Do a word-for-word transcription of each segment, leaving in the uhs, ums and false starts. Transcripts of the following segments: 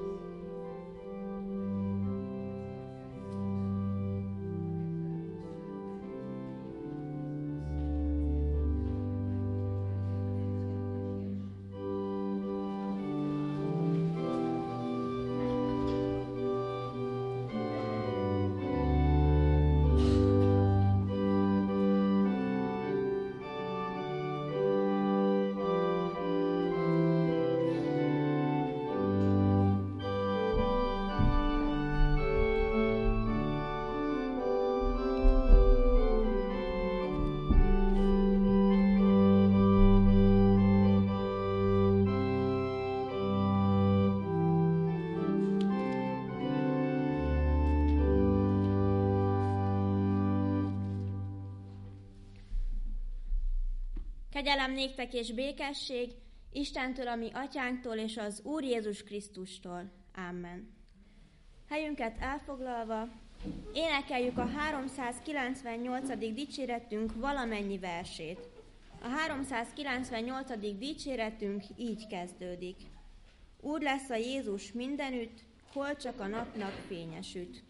Kegyelem néktek és békesség Istentől, a mi atyánktól és az Úr Jézus Krisztustól. Amen. Helyünket elfoglalva énekeljük a háromszázkilencvennyolcadik dicséretünk valamennyi versét. A háromszázkilencvennyolcadik dicséretünk így kezdődik. Úr lesz a Jézus mindenütt, hol csak a napnak fénye süt.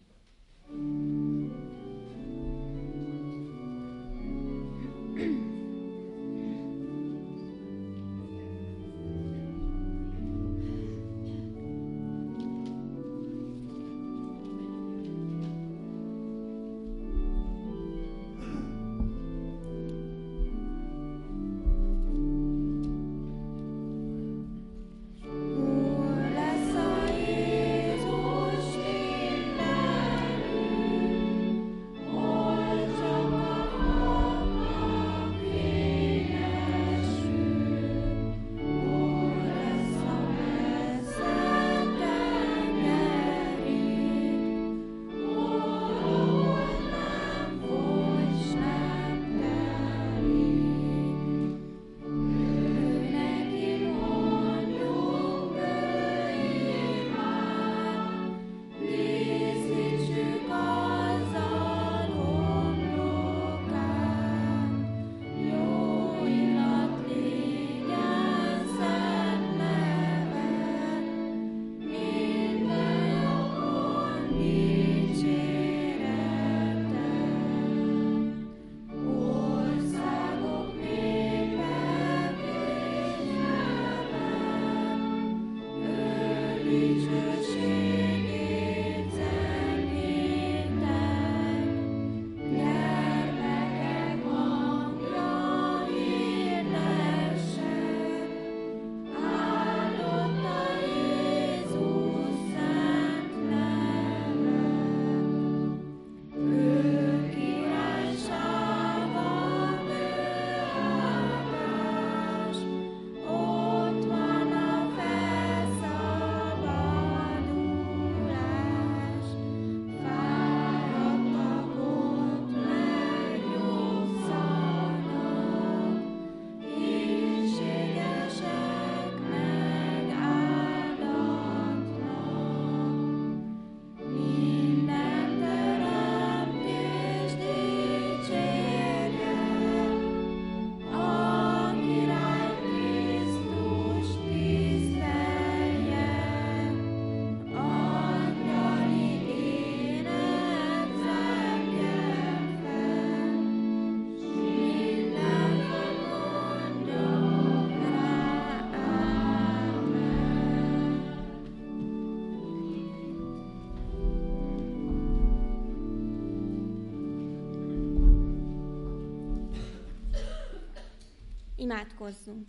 Imádkozzunk!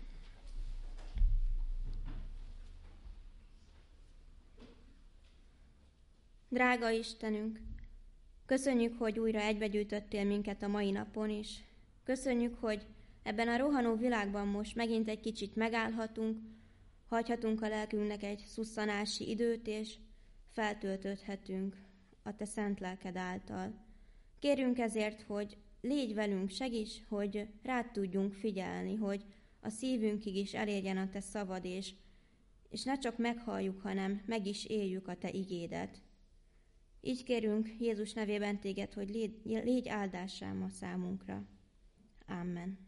Drága Istenünk, köszönjük, hogy újra egybegyűjtöttél minket a mai napon is. Köszönjük, hogy ebben a rohanó világban most megint egy kicsit megállhatunk, hagyhatunk a lelkünknek egy szusszanási időt, és feltöltődhetünk a Te szent lelked által. Kérünk ezért, hogy légy velünk, segíts, hogy rád tudjunk figyelni, hogy a szívünkig is elérjen a Te szavad, és, és ne csak meghalljuk, hanem meg is éljük a Te igédet. Így kérünk Jézus nevében Téged, hogy légy, légy áldássá ma számunkra. Amen.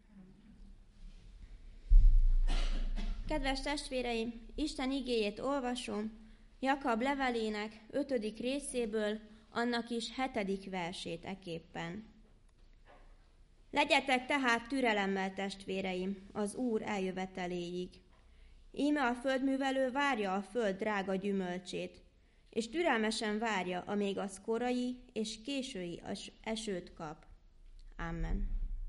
Kedves testvéreim, Isten igéjét olvasom Jakab levelének ötödik részéből, annak is hetedik versét eképpen. Legyetek tehát türelemmel, testvéreim, az Úr eljöveteléig. Íme a földművelő várja a föld drága gyümölcsét, és türelmesen várja, amíg az korai és késői esőt kap. Amen.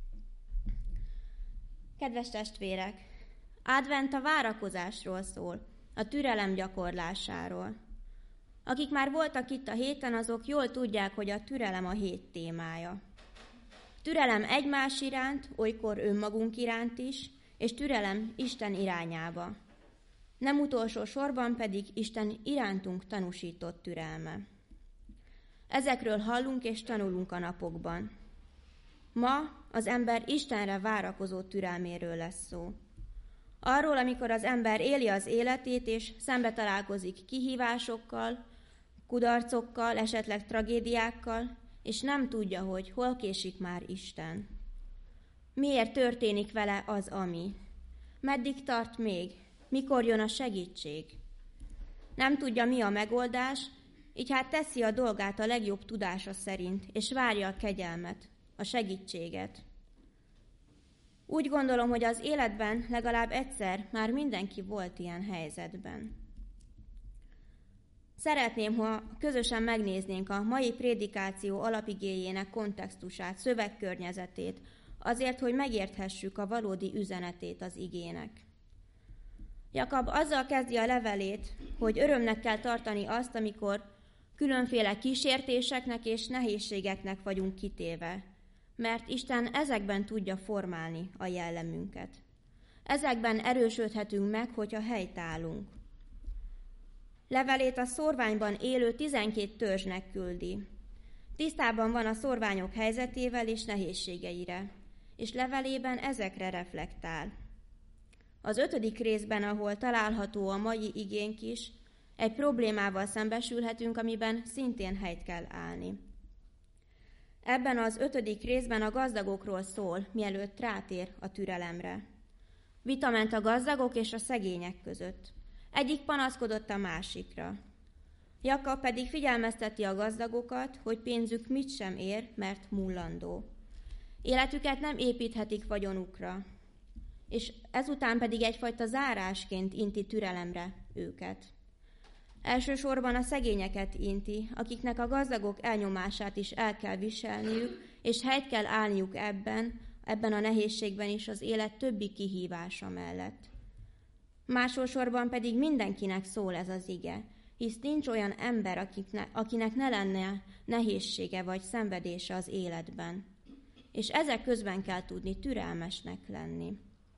Kedves testvérek, advent a várakozásról szól, a türelem gyakorlásáról. Akik már voltak itt a héten, azok jól tudják, hogy a türelem a hét témája. Türelem egymás iránt, olykor önmagunk iránt is, és türelem Isten irányába. Nem utolsó sorban pedig Isten irántunk tanúsított türelme. Ezekről hallunk és tanulunk a napokban. Ma az ember Istenre várakozó türelméről lesz szó. Arról, amikor az ember éli az életét, és szembe találkozik kihívásokkal, kudarcokkal, esetleg tragédiákkal, és nem tudja, hogy hol késik már Isten. Miért történik vele az, ami? Meddig tart még? Mikor jön a segítség? Nem tudja, mi a megoldás, így hát teszi a dolgát a legjobb tudása szerint, és várja a kegyelmet, a segítséget. Úgy gondolom, hogy az életben legalább egyszer már mindenki volt ilyen helyzetben. Szeretném, ha közösen megnéznénk a mai prédikáció alapigéjének kontextusát, szövegkörnyezetét, azért, hogy megérthessük a valódi üzenetét az igének. Jakab azzal kezdi a levelét, hogy örömnek kell tartani azt, amikor különféle kísértéseknek és nehézségeknek vagyunk kitéve, mert Isten ezekben tudja formálni a jellemünket. Ezekben erősödhetünk meg, hogyha helytállunk. Levelét a szórványban élő tizenkét törzsnek küldi. Tisztában van a szórványok helyzetével és nehézségeire, és levelében ezekre reflektál. Az ötödik részben, ahol található a mai igénk is, egy problémával szembesülhetünk, amiben szintén helyt kell állni. Ebben az ötödik részben a gazdagokról szól, mielőtt rátér a türelemre. Vita ment a gazdagok és a szegények között. Egyik panaszkodott a másikra. Jakab pedig figyelmezteti a gazdagokat, hogy pénzük mit sem ér, mert mullandó. Életüket nem építhetik vagyonukra, és ezután pedig egyfajta zárásként inti türelemre őket. Elsősorban a szegényeket inti, akiknek a gazdagok elnyomását is el kell viselniük, és helyt kell állniuk ebben, ebben a nehézségben is az élet többi kihívása mellett. Másodszorban pedig mindenkinek szól ez az ige, hisz nincs olyan ember, akikne, akinek ne lenne nehézsége vagy szenvedése az életben. És ezek közben kell tudni türelmesnek lenni.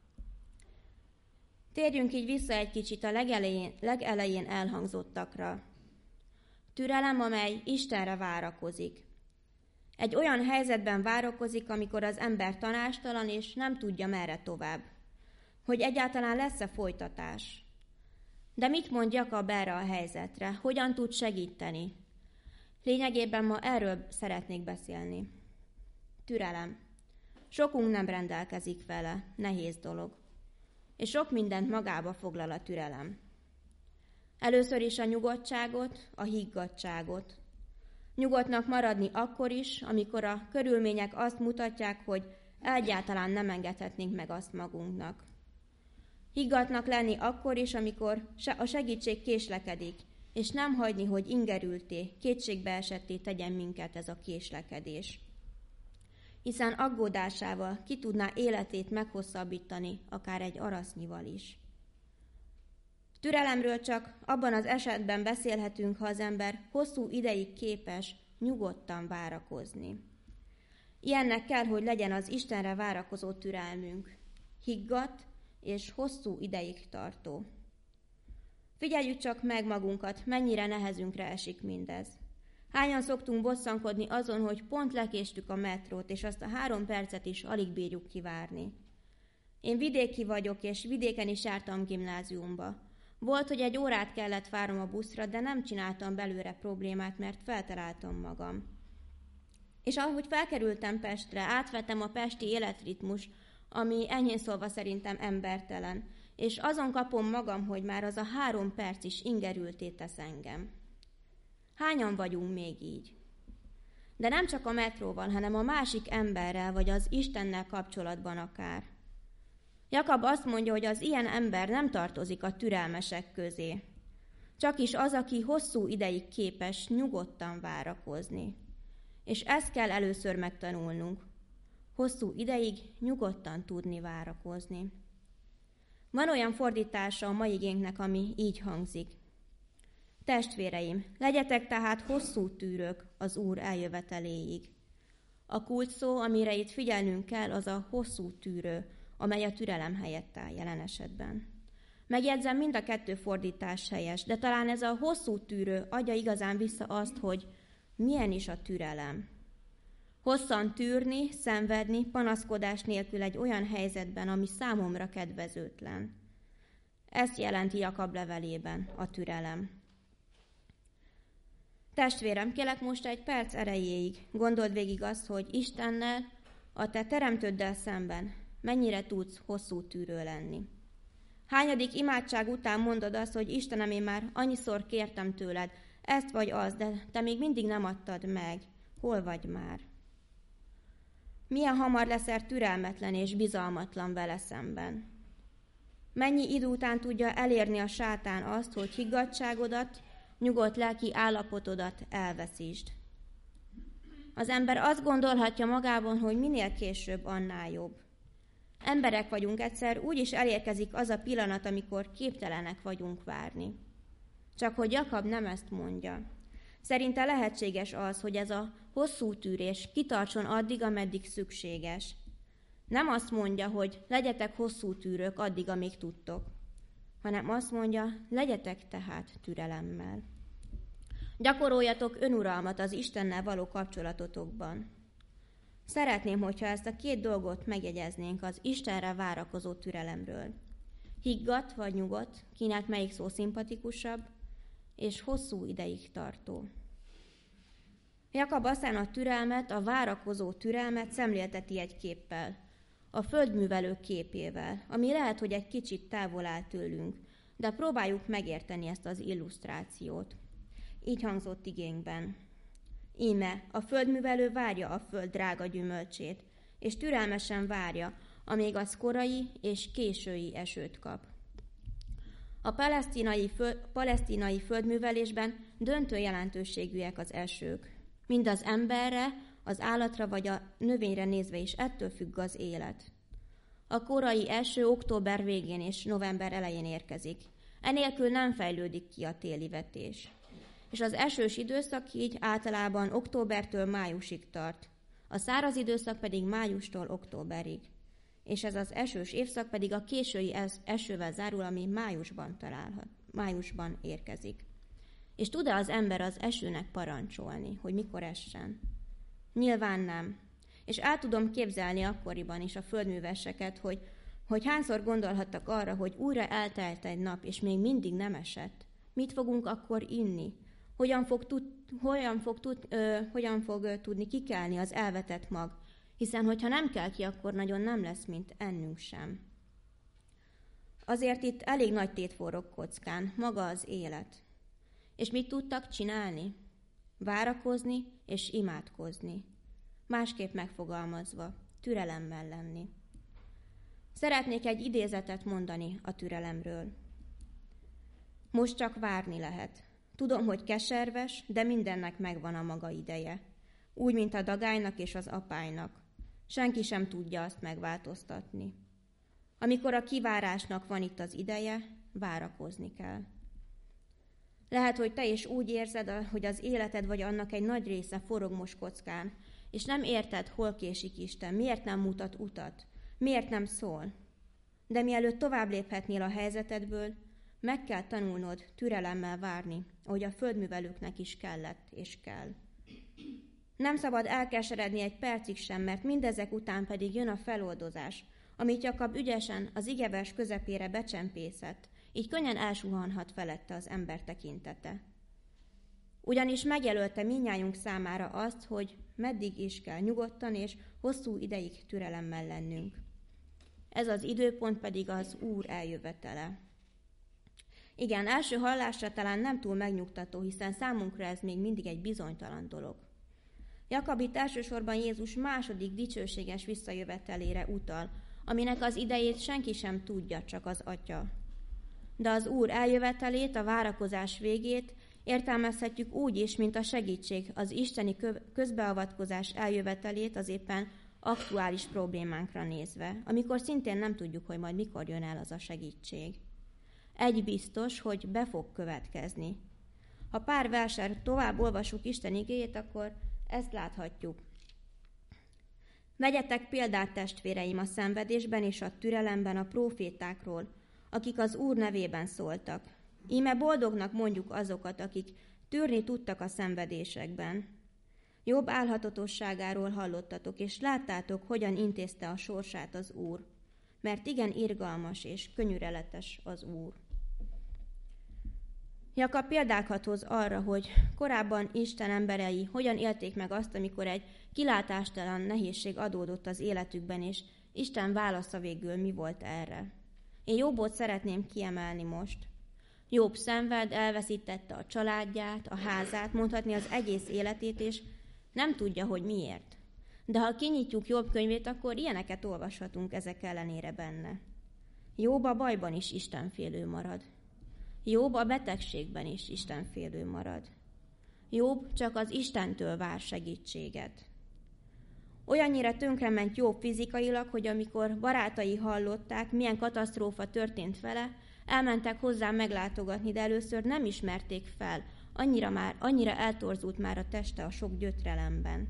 Térjünk így vissza egy kicsit a legelején, legelején elhangzottakra. Türelem, amely Istenre várakozik. Egy olyan helyzetben várakozik, amikor az ember tanástalan és nem tudja merre tovább. Hogy egyáltalán lesz-e folytatás. De mit mond Jakab erre a helyzetre? Hogyan tud segíteni? Lényegében ma erről szeretnék beszélni. Türelem. Sokunk nem rendelkezik vele, nehéz dolog. És sok mindent magába foglal a türelem. Először is a nyugodtságot, a higgadtságot. Nyugodtnak maradni akkor is, amikor a körülmények azt mutatják, hogy egyáltalán nem engedhetnénk meg azt magunknak. Higgadtnak lenni akkor is, amikor a segítség késlekedik, és nem hagyni, hogy ingerülté, kétségbeesetté tegyen minket ez a késlekedés. Hiszen aggódásával ki tudná életét meghosszabbítani, akár egy arasznyival is. Türelemről csak abban az esetben beszélhetünk, ha az ember hosszú ideig képes nyugodtan várakozni. Ilyennek kell, hogy legyen az Istenre várakozó türelmünk, higgadt és hosszú ideig tartó. Figyeljük csak meg magunkat, mennyire nehezünkre esik mindez. Hányan szoktunk bosszankodni azon, hogy pont lekéstük a metrót, és azt a három percet is alig bírjuk kivárni. Én vidéki vagyok, és vidéken is jártam gimnáziumba. Volt, hogy egy órát kellett várnom a buszra, de nem csináltam belőle problémát, mert feltaláltam magam. És ahogy felkerültem Pestre, átvettem a pesti életritmus, ami enyhén szólva szerintem embertelen, és azon kapom magam, hogy már az a három perc is ingerülté tesz engem. Hányan vagyunk még így? De nem csak a metróval, hanem a másik emberrel, vagy az Istennel kapcsolatban akár. Jakab azt mondja, hogy az ilyen ember nem tartozik a türelmesek közé. Csak is az, aki hosszú ideig képes nyugodtan várakozni. És ezt kell először megtanulnunk. Hosszú ideig nyugodtan tudni várakozni. Van olyan fordítása a mai igénknek, ami így hangzik. Testvéreim, legyetek tehát hosszú tűrök az Úr eljöveteléig. A kulcsszó, amire itt figyelnünk kell, az a hosszú tűrő, amely a türelem helyett áll jelen esetben. Megjegyzem, mind a kettő fordítás helyes, de talán ez a hosszú tűrő adja igazán vissza azt, hogy milyen is a türelem. Hosszan tűrni, szenvedni, panaszkodás nélkül egy olyan helyzetben, ami számomra kedvezőtlen. Ezt jelenti Jakab levelében a türelem. Testvérem, kérlek most egy perc erejéig gondold végig azt, hogy Istennel, a te teremtőddel szemben mennyire tudsz hosszú tűrő lenni. Hányadik imádság után mondod azt, hogy Istenem, én már annyiszor kértem tőled ezt vagy azt, de te még mindig nem adtad meg. Hol vagy már? Milyen hamar leszel türelmetlen és bizalmatlan vele szemben? Mennyi idő után tudja elérni a sátán azt, hogy higgadtságodat, nyugodt lelki állapotodat elveszítsd? Az ember azt gondolhatja magában, hogy minél később, annál jobb. Emberek vagyunk, egyszer úgy is elérkezik az a pillanat, amikor képtelenek vagyunk várni. Csak hogy Jakab nem ezt mondja. Szerinte lehetséges az, hogy ez a hosszú tűrés kitartson addig, ameddig szükséges. Nem azt mondja, hogy legyetek hosszú tűrők addig, amíg tudtok, hanem azt mondja, legyetek tehát türelemmel. Gyakoroljatok önuralmat az Istennel való kapcsolatotokban. Szeretném, hogyha ezt a két dolgot megjegyeznénk az Istenre várakozó türelemről. Higgadt vagy nyugodt, kinek melyik szó szimpatikusabb, és hosszú ideig tartó. Jakab aztán a türelmet, a várakozó türelmet szemlélteti egy képpel, a földművelő képével, ami lehet, hogy egy kicsit távol áll tőlünk, de próbáljuk megérteni ezt az illusztrációt. Így hangzott igénkben. Íme, a földművelő várja a föld drága gyümölcsét, és türelmesen várja, amíg az korai és késői esőt kap. A palesztinai, föl, palesztinai földművelésben döntő jelentőségűek az esők. Mind az emberre, az állatra vagy a növényre nézve is ettől függ az élet. A korai eső október végén és november elején érkezik. Enélkül nem fejlődik ki a téli vetés. És az esős időszak így általában októbertől májusig tart, a száraz időszak pedig májustól októberig, és ez az esős évszak pedig a késői esővel zárul, ami májusban találhat, májusban érkezik. És tud-e az ember az esőnek parancsolni, hogy mikor essen? Nyilván nem. És el tudom képzelni akkoriban is a földműveseket, hogy, hogy hányszor gondolhattak arra, hogy újra eltelt egy nap, és még mindig nem esett. Mit fogunk akkor inni? Hogyan fog, tud, hogyan, fog tud, ö, hogyan fog ö, tudni kikelni az elvetett mag? Hiszen, hogyha nem kell ki, akkor nagyon nem lesz, mint ennünk sem. Azért itt elég nagy tét forog kockán, maga az élet. És mit tudtak csinálni? Várakozni és imádkozni. Másképp megfogalmazva, türelemmel lenni. Szeretnék egy idézetet mondani a türelemről. Most csak várni lehet. Tudom, hogy keserves, de mindennek megvan a maga ideje. Úgy, mint a dagálynak és az apálynak. Senki sem tudja azt megváltoztatni. Amikor a kivárásnak van itt az ideje, várakozni kell. Lehet, hogy te is úgy érzed, hogy az életed vagy annak egy nagy része forog most kockán, és nem érted, hol késik Isten, miért nem mutat utat, miért nem szól. De mielőtt tovább léphetnél a helyzetedből, meg kell tanulnod türelemmel várni, ahogy a földművelőknek is kellett és kell. Nem szabad elkeseredni egy percig sem, mert mindezek után pedig jön a feloldozás, amit Jakab ügyesen az igevers közepére becsempészett, így könnyen elsuhanhat felette az ember tekintete. Ugyanis megjelölte mindnyájunk számára azt, hogy meddig is kell nyugodtan és hosszú ideig türelemmel lennünk. ez az időpont pedig az Úr eljövetele. Igen, első hallásra talán nem túl megnyugtató, hiszen számunkra ez még mindig egy bizonytalan dolog. Jakab itt elsősorban Jézus második dicsőséges visszajövetelére utal, aminek az idejét senki sem tudja, csak az Atya. De az Úr eljövetelét, a várakozás végét értelmezhetjük úgy is, mint a segítség, az isteni közbeavatkozás eljövetelét az éppen aktuális problémánkra nézve, amikor szintén nem tudjuk, hogy majd mikor jön el az a segítség. Egy biztos, hogy be fog következni. Ha pár verssel tovább olvasjuk Isten igéjét, akkor ezt láthatjuk. Vegyetek példát, testvéreim, a szenvedésben és a türelemben a prófétákról, akik az Úr nevében szóltak. Íme boldognak mondjuk azokat, akik tűrni tudtak a szenvedésekben. Jobb álhatatosságáról hallottatok, és láttátok, hogyan intézte a sorsát az Úr, mert igen irgalmas és könyörületes az Úr. Jakab példákat hoz arra, hogy korábban Isten emberei hogyan élték meg azt, amikor egy kilátástalan nehézség adódott az életükben, és Isten válasza végül mi volt erre. Én Jobbot szeretném kiemelni most. Jobb szenved, elveszítette a családját, a házát, mondhatni az egész életét, és nem tudja, hogy miért. De ha kinyitjuk Jobb könyvét, akkor ilyeneket olvashatunk ezek ellenére benne. Jobb a bajban is istenfélő marad. Jobb a betegségben is istenfélő marad. Jobb csak az Istentől vár segítséget. Olyannyira tönkrement Jobb fizikailag, hogy amikor barátai hallották, milyen katasztrófa történt vele, elmentek hozzá meglátogatni, de először nem ismerték fel, annyira, már, annyira eltorzult már a teste a sok gyötrelemben.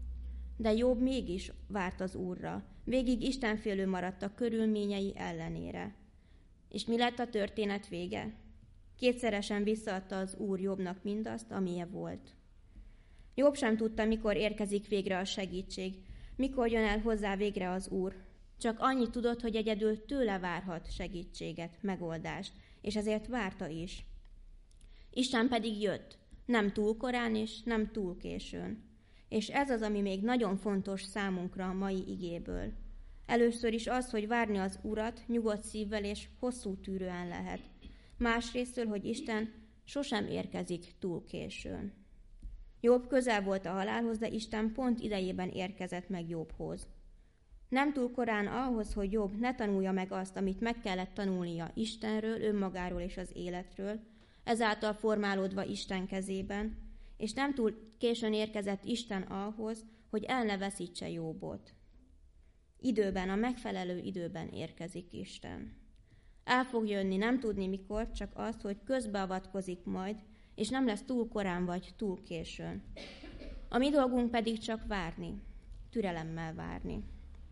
De Jobb mégis várt az Úrra, végig istenfélő maradt a körülményei ellenére. És mi lett a történet vége? Kétszeresen visszaadta az Úr Jobbnak mindazt, amilyen volt. Jobb sem tudta, mikor érkezik végre a segítség, mikor jön el hozzá végre az Úr. Csak annyit tudott, hogy egyedül tőle várhat segítséget, megoldást, és ezért várta is. Isten pedig jött, nem túl korán és nem túl későn. És ez az, ami még nagyon fontos számunkra a mai igéből. Először is az, hogy várni az Urat nyugodt szívvel és hosszú tűrően lehet. Másrésztől, hogy Isten sosem érkezik túl későn. Jobb közel volt a halálhoz, de Isten pont idejében érkezett meg Jobbhoz. Nem túl korán ahhoz, hogy Jobb ne tanulja meg azt, amit meg kellett tanulnia Istenről, önmagáról és az életről, ezáltal formálódva Isten kezében, és nem túl későn érkezett Isten ahhoz, hogy el ne veszítse Jobbot. Időben, a megfelelő időben érkezik Isten. El fog jönni, nem tudni mikor, csak azt, hogy közbeavatkozik majd, és nem lesz túl korán vagy túl későn. A mi dolgunk pedig csak várni, türelemmel várni.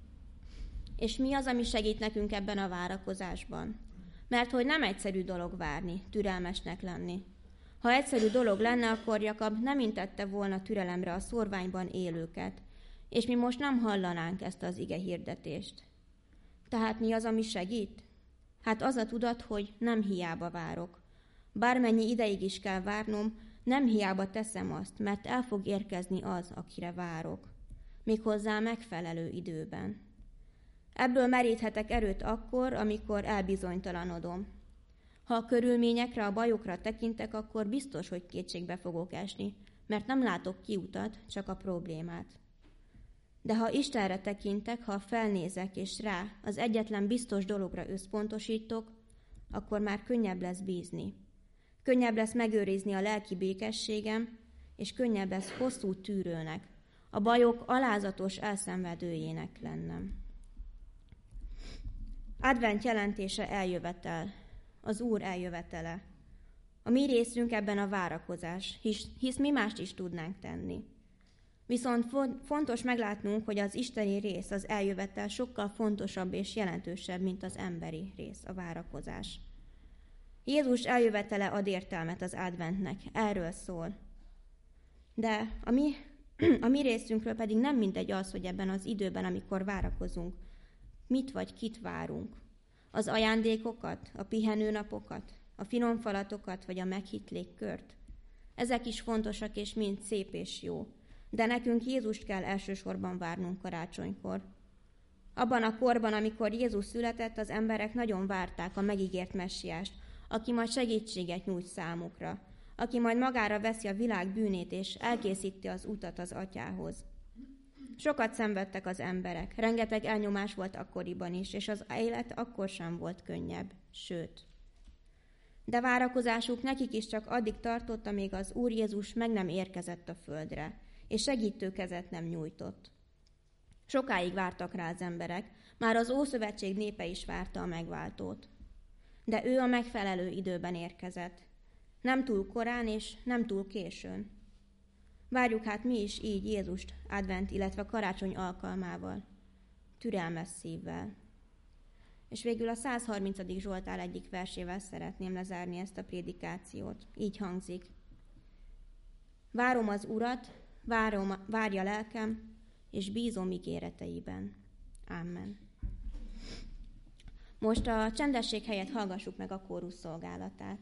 És mi az, ami segít nekünk ebben a várakozásban? Mert hogy nem egyszerű dolog várni, türelmesnek lenni. Ha egyszerű dolog lenne, akkor Jakab nem intette volna türelemre a szórványban élőket, és mi most nem hallanánk ezt az ige hirdetést. Tehát mi az, ami segít? Hát az a tudat, hogy nem hiába várok. Bármennyi ideig is kell várnom, nem hiába teszem azt, mert el fog érkezni az, akire várok. Méghozzá megfelelő időben. Ebből meríthetek erőt akkor, amikor elbizonytalanodom. Ha a körülményekre, a bajokra tekintek, akkor biztos, hogy kétségbe fogok esni, mert nem látok kiutat, csak a problémát. De ha Istenre tekintek, ha felnézek és rá az egyetlen biztos dologra összpontosítok, akkor már könnyebb lesz bízni. Könnyebb lesz megőrizni a lelki békességem, és könnyebb lesz hosszú tűrőnek, a bajok alázatos elszenvedőjének lennem. Advent jelentése eljövetel, az Úr eljövetele. A mi részünk ebben a várakozás, hisz, hisz mi mást is tudnánk tenni. Viszont fontos meglátnunk, hogy az isteni rész, az eljövetel sokkal fontosabb és jelentősebb, mint az emberi rész, a várakozás. Jézus eljövetele ad értelmet az adventnek, erről szól. De a mi, a mi részünkről pedig nem mindegy az, hogy ebben az időben, amikor várakozunk, mit vagy kit várunk. Az ajándékokat, a pihenőnapokat, a finom falatokat vagy a meghitt légkört. Ezek is fontosak és mind szép és jó. De nekünk Jézust kell elsősorban várnunk karácsonykor. Abban a korban, amikor Jézus született, az emberek nagyon várták a megígért messiást, aki majd segítséget nyújt számukra, aki majd magára veszi a világ bűnét és elkészíti az utat az atyához. Sokat szenvedtek az emberek, rengeteg elnyomás volt akkoriban is, és az élet akkor sem volt könnyebb, sőt. De várakozásuk nekik is csak addig tartott, amíg az Úr Jézus meg nem érkezett a földre, és segítő kezet nem nyújtott. Sokáig vártak rá az emberek, már az Ószövetség népe is várta a megváltót. De ő a megfelelő időben érkezett. Nem túl korán és nem túl későn. Várjuk hát mi is így Jézust advent, illetve karácsony alkalmával, türelmes szívvel. És végül a százharmincadik Zsoltár egyik versével szeretném lezárni ezt a prédikációt. Így hangzik. Várom az Urat, várom, várja lelkem, és bízom ígéreteiben. Amen. Most a csendesség helyett hallgassuk meg a kórus szolgálatát.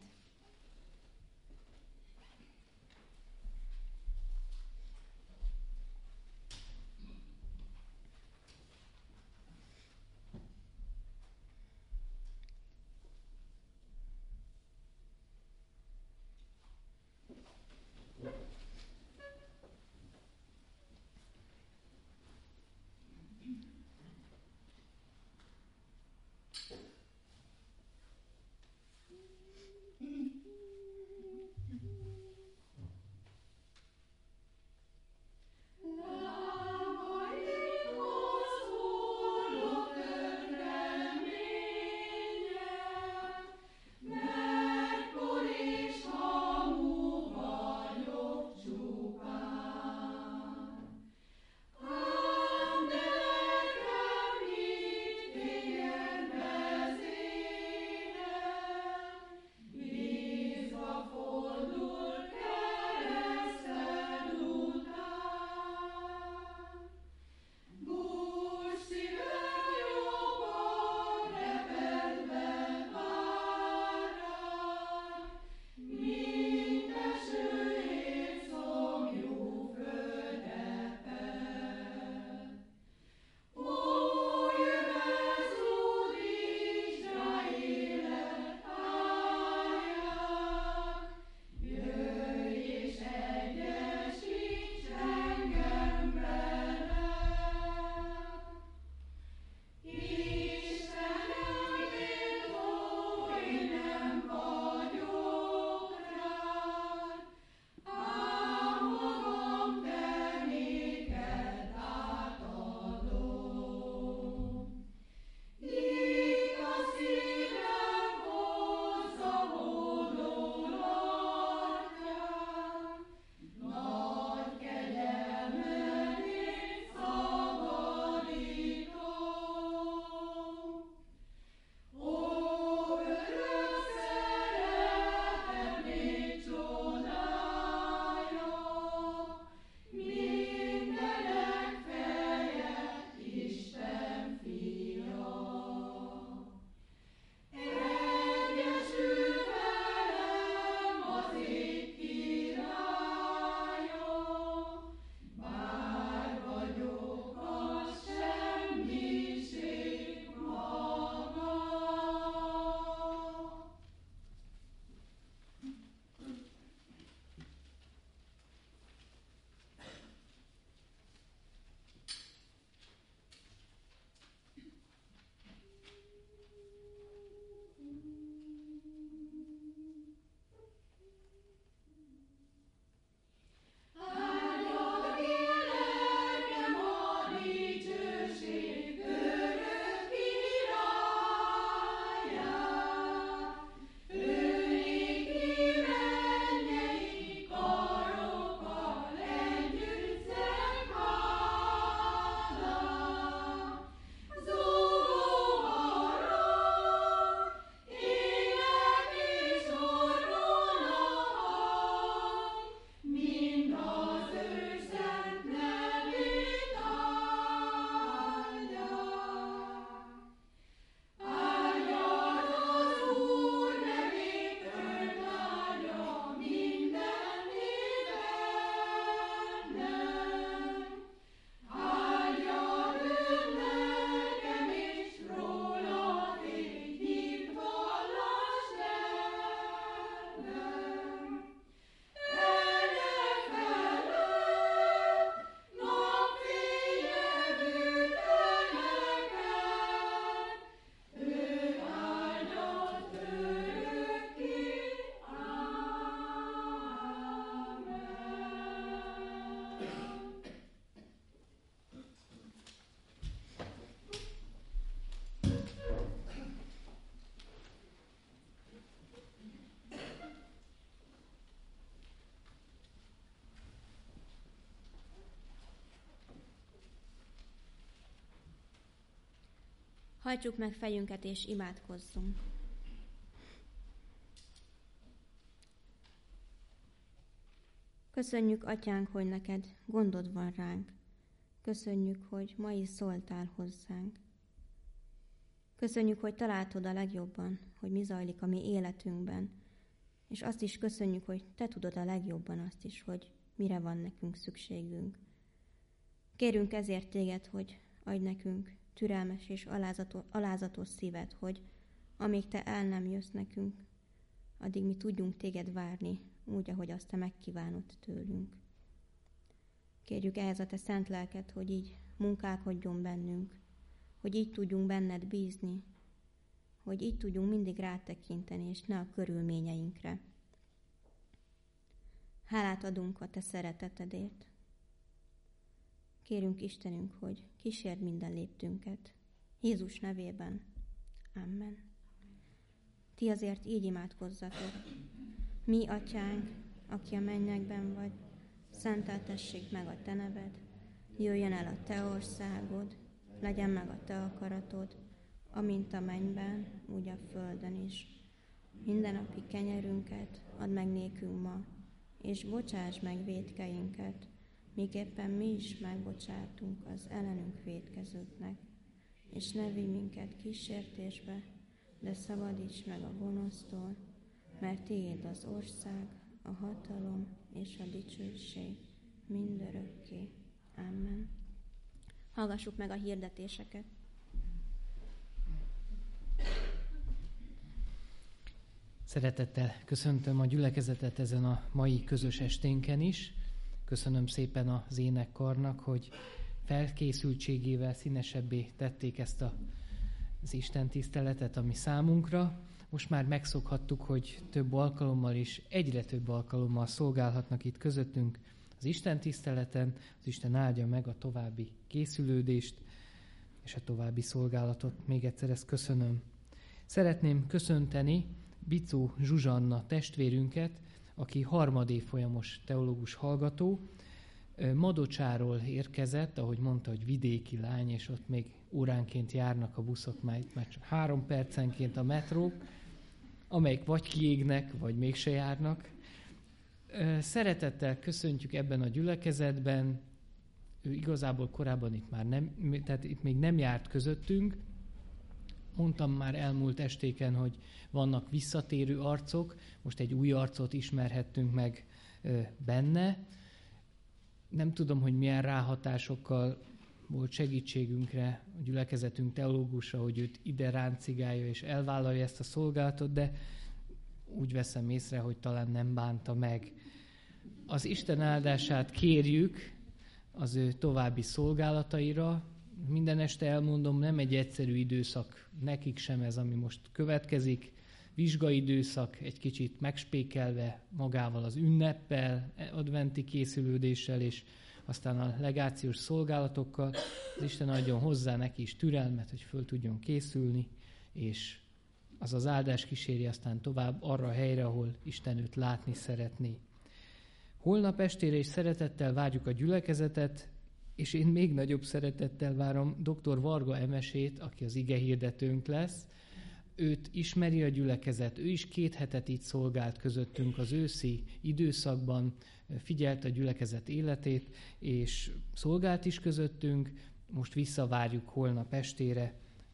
Hajtsuk meg fejünket és imádkozzunk. Köszönjük, Atyánk, hogy neked gondod van ránk. Köszönjük, hogy ma is szóltál hozzánk. Köszönjük, hogy találtad a legjobban, hogy mi zajlik a mi életünkben, és azt is köszönjük, hogy te tudod a legjobban azt is, hogy mire van nekünk szükségünk. Kérünk ezért téged, hogy adj nekünk türelmes és alázatos, alázatos szívet, hogy amíg te el nem jössz nekünk, addig mi tudjunk téged várni, úgy, ahogy azt te megkívánod tőlünk. Kérjük ehhez a te szent lelket, hogy így munkálkodjon bennünk, hogy így tudjunk benned bízni, hogy így tudjunk mindig rátekinteni, és ne a körülményeinkre. Hálát adunk a te szeretetedért. Kérünk Istenünk, hogy kísérd minden léptünket. Jézus nevében. Amen. Ti azért így imádkozzatok. Mi, Atyánk, aki a mennyekben vagy, szenteltessék meg a te neved, jöjjön el a te országod, legyen meg a te akaratod, amint a mennyben, úgy a földön is. Mindennapi kenyerünket add meg nékünk ma, és bocsáss meg vétkeinket, miképpen mi is megbocsátunk az ellenünk vétkezőknek, és ne vigy minket kísértésbe, de szabadíts meg a gonosztól, mert tiéd az ország, a hatalom és a dicsőség mindörökké. Amen. Hallgassuk meg a hirdetéseket. Szeretettel köszöntöm a gyülekezetet ezen a mai közös esténken is. Köszönöm szépen az énekkarnak, hogy felkészültségével színesebbé tették ezt a, az Isten tiszteletet, ami számunkra. Most már megszokhattuk, hogy több alkalommal és egyre több alkalommal szolgálhatnak itt közöttünk az Isten tiszteleten. Az Isten áldja meg a további készülődést és a további szolgálatot. Még egyszer ezt köszönöm. Szeretném köszönteni Bicó Zsuzsanna testvérünket, aki harmadévfolyamos teológus hallgató. Madocsáról érkezett, ahogy mondta, hogy vidéki lány, és ott még óránként járnak a buszok, már, már csak három percenként a metrók, amelyik vagy kiégnek, vagy mégse járnak. Szeretettel köszöntjük ebben a gyülekezetben. Ő igazából korábban itt már nem, tehát itt még nem járt közöttünk. Mondtam már elmúlt estéken, hogy vannak visszatérő arcok, most egy új arcot ismerhettünk meg benne. Nem tudom, hogy milyen ráhatásokkal volt segítségünkre a gyülekezetünk teológusa, hogy őt ide ráncigálja és elvállalja ezt a szolgálatot, de úgy veszem észre, hogy talán nem bánta meg. Az Isten áldását kérjük az ő további szolgálataira. Minden este elmondom, nem egy egyszerű időszak nekik sem ez, ami most következik. Vizsgaidőszak, egy kicsit megspékelve magával az ünneppel, adventi készülődéssel, és aztán a legációs szolgálatokkal. Az Isten adjon hozzá neki is türelmet, hogy föl tudjon készülni, és az az áldás kíséri aztán tovább arra a helyre, ahol Isten őt látni szeretné. Holnap estére is szeretettel várjuk a gyülekezetet, és én még nagyobb szeretettel várom doktor Varga Emesét, aki az igehirdetőnk lesz. Őt ismeri a gyülekezet, ő is két hetet itt szolgált közöttünk az őszi időszakban, figyelt a gyülekezet életét, és szolgált is közöttünk. Most visszavárjuk holnap estére,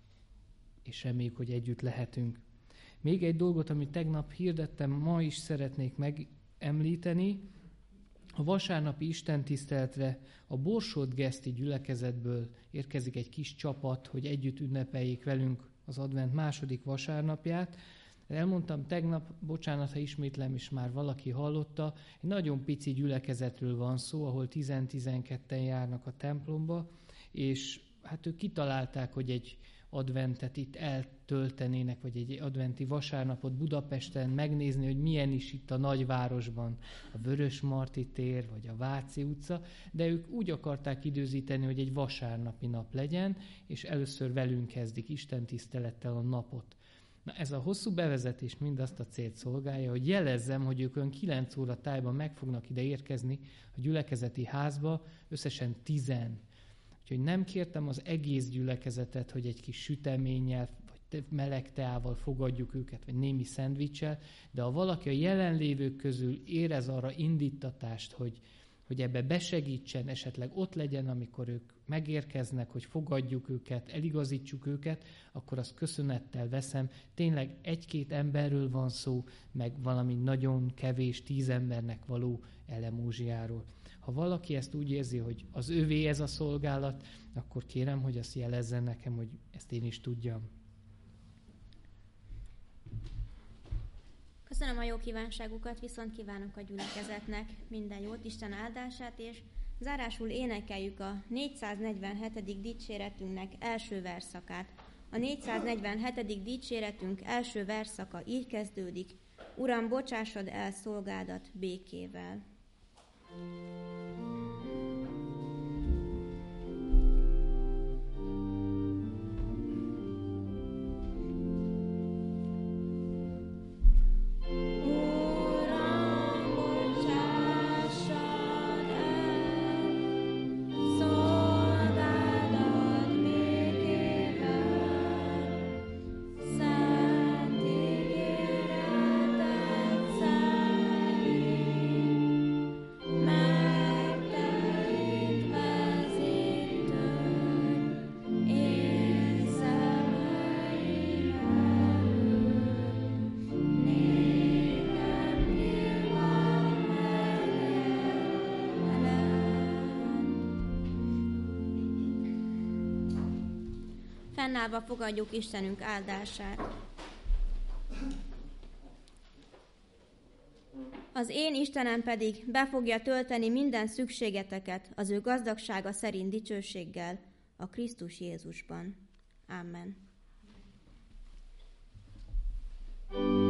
és reméljük, hogy együtt lehetünk. Még egy dolgot, amit tegnap hirdettem, ma is szeretnék megemlíteni. A vasárnapi istentiszteletre a Borsod-Geszti gyülekezetből érkezik egy kis csapat, hogy együtt ünnepeljék velünk az advent második vasárnapját. Elmondtam tegnap, bocsánat, ha ismétlem, és már valaki hallotta, egy nagyon pici gyülekezetről van szó, ahol tíz-tizenketten járnak a templomba, és hát ők kitalálták, hogy egy adventet itt eltöltenének, vagy egy adventi vasárnapot Budapesten megnézni, hogy milyen is itt a nagyvárosban, a Vörösmarty tér, vagy a Váci utca, de ők úgy akarták időzíteni, hogy egy vasárnapi nap legyen, és először velünk kezdik istentisztelettel a napot. Na, ez a hosszú bevezetés mindazt a célt szolgálja, hogy jelezzem, hogy ők ön kilenc óra tájban meg fognak ide érkezni a gyülekezeti házba, összesen tizen. Úgyhogy nem kértem az egész gyülekezetet, hogy egy kis süteménnyel, vagy meleg teával fogadjuk őket, vagy némi szendvicsel, de ha valaki a jelenlévők közül érez arra indítatást, hogy, hogy ebbe besegítsen, esetleg ott legyen, amikor ők megérkeznek, hogy fogadjuk őket, eligazítsuk őket, akkor azt köszönettel veszem. Tényleg egy-két emberről van szó, meg valami nagyon kevés, tíz embernek való elemózsiáról. Ha valaki ezt úgy érzi, hogy az övé ez a szolgálat, akkor kérem, hogy azt jelezzen nekem, hogy ezt én is tudjam. Köszönöm a jó kívánságukat, viszont kívánok a gyülekezetnek minden jót, Isten áldását, és zárásul énekeljük a négyszáznegyvenhetedik dicséretünknek első verszakát. A négyszáznegyvenhetedik dicséretünk első verszaka így kezdődik: Uram, bocsássad el szolgádat békével. Fennállva fogadjuk Istenünk áldását. Az én Istenem pedig be fogja tölteni minden szükségeteket az ő gazdagsága szerint dicsőséggel a Krisztus Jézusban. Amen.